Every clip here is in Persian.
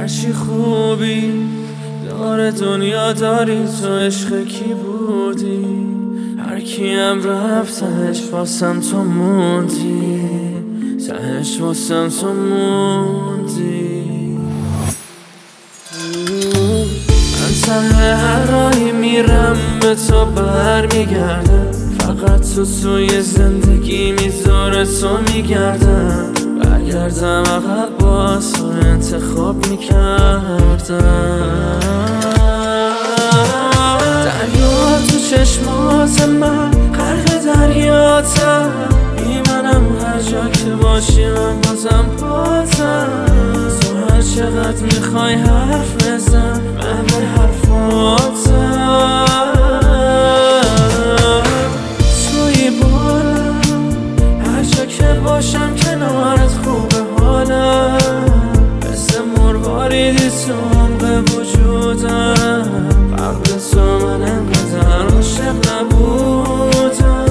هرچی خوبی داره دنیا داری، تو عشق کی بودی؟ هر کیم رفت تهش واسم تو موندی، تهش واسم تو موندی. من ته هر راهی میرم به تو برمیگردم، فقط تو توی زندگی میذاره تو میگردم. برگردم عقب باز تو انتخاب میکردم. دریا تو چشمات من غرق دریاتم، میمنم هر جا که باشی من بازم پاتم. تو هر چقدر میخوای حرف بزن من به حرفاتم. توی بالم هر جا که باشم کنارت خوبه حالم، مثل مرواریدی تو عمق وجودم. قبل تو من انقدر عاشق نبودم.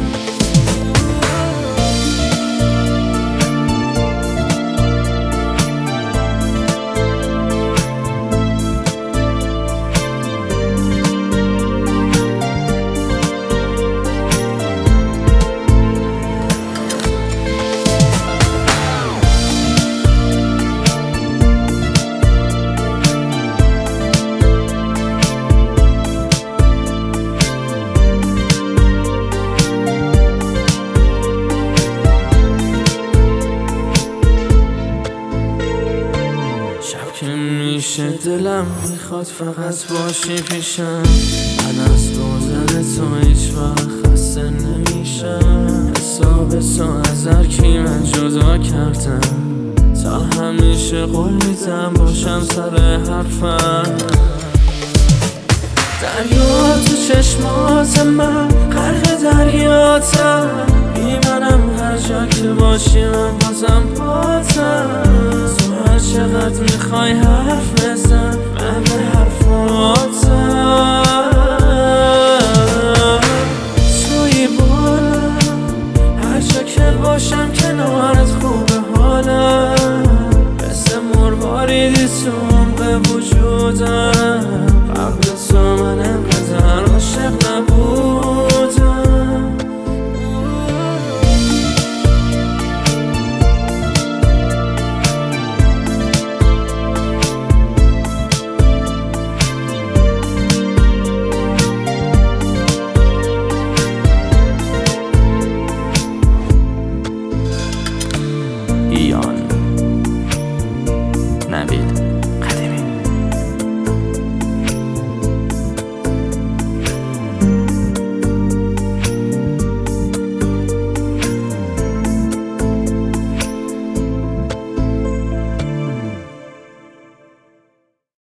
که میشه دلم میخواد فقط باشی پیشم. من از بودن تو هیچ وقت خسته نمیشم. حساب تو از هر کی من جدا کردم، تا همیشه قول میدم باشم سر حرفم. دریا تو چشمات من غرق دریاتم، میمنم هر جا که باشی من بازم پاتم. تو هر چقدر میخوای حرف بزن من به حرفاتم. توی بالم هر جا که باشم کنارت خوبه